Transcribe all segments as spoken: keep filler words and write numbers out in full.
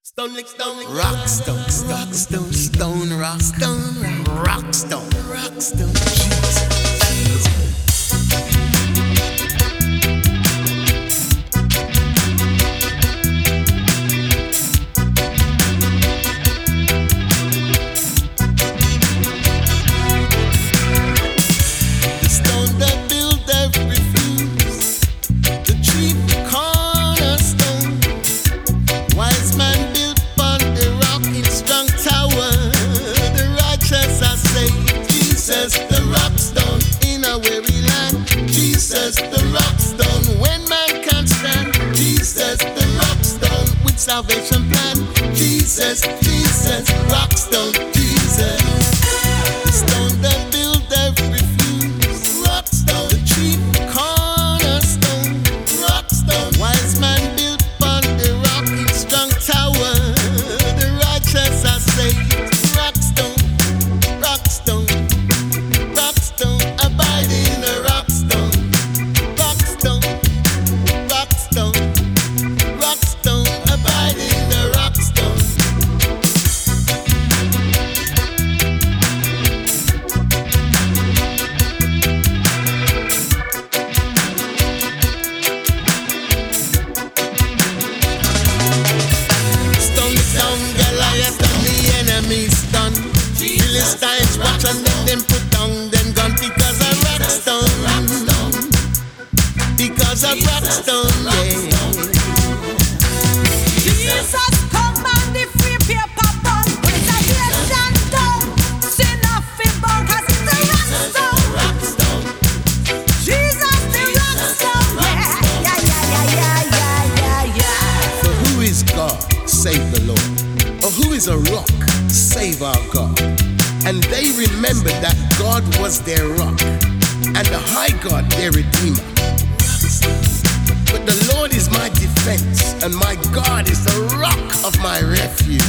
Stone, lick, stone, lick, rock, stone, rock, stone, stone, rock, stone, rock, stone, rock, stone, Jesus. Salvation plan, Jesus, Jesus, rock stone, Jesus. The stone that built every fuse, rock stone. The chief cornerstone, rock stone. Wise man built on the rock in strong tower. The righteous are saved, rock stone, rock stone, rock stone. Abide in the rock stone, rock stone, rock stone, rock stone. Philistines watch and then them put down them gun because of rock stone. Because of rock stone, yeah. Jesus come and the free paper bun. Reservation down. Sin off him bun cause it's the rock stone. Jesus the rock stone, yeah. Yeah, yeah, yeah, yeah, yeah, yeah. For who is God? Save the Lord. Or who is a rock? Save our God. And they remembered that God was their rock and the high God their redeemer. But the Lord is my defense and my God is the rock of my refuge.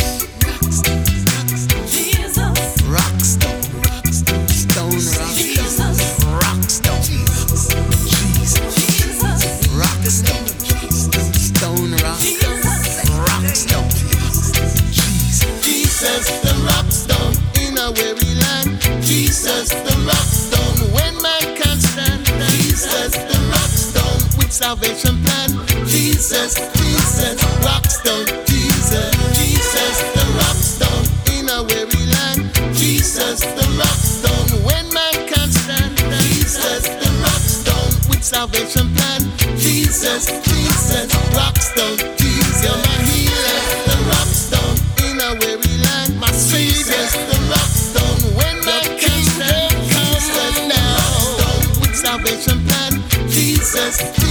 Jesus. Rock stone, rock stone, stone rock. Jesus. Rock stone. Jesus. Jesus. Rock stone. Stone rock. Rock stone. Jesus. Jesus the rock stone. Weary land, Jesus the rock stone. When man can't stand, Jesus the rock stone with salvation plan. Jesus, Jesus, rock stone, Jesus, Jesus the rock stone in a weary land. Jesus the rock stone. When man can't stand, Jesus the rock stone with salvation plan. Jesus, Jesus, rock stone, Jesus, you're my healer, the rock stone in a weary land. My Savior, the rock stone. When man can't stand, Jesus now with salvation plan. Jesus.